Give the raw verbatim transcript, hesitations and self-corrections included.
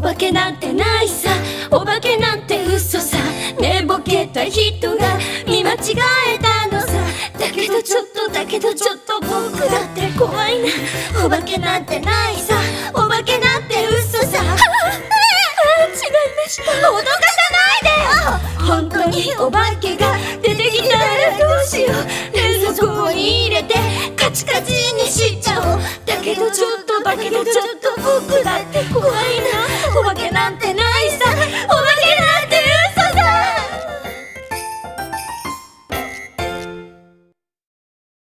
化けなんてないさ、お化けなんて嘘さ。寝ぼけた人が見間違えたのさ。だけどちょっとだけどちょっと僕だって怖いな。お化けなんてないさ、お化けなんて嘘さ。ああ、違いました。脅かさないで。本当にお化けが出てきたらどうしよう。冷蔵庫に入れてカチカチにしちゃおう。だけどちょっとだけどちょっと僕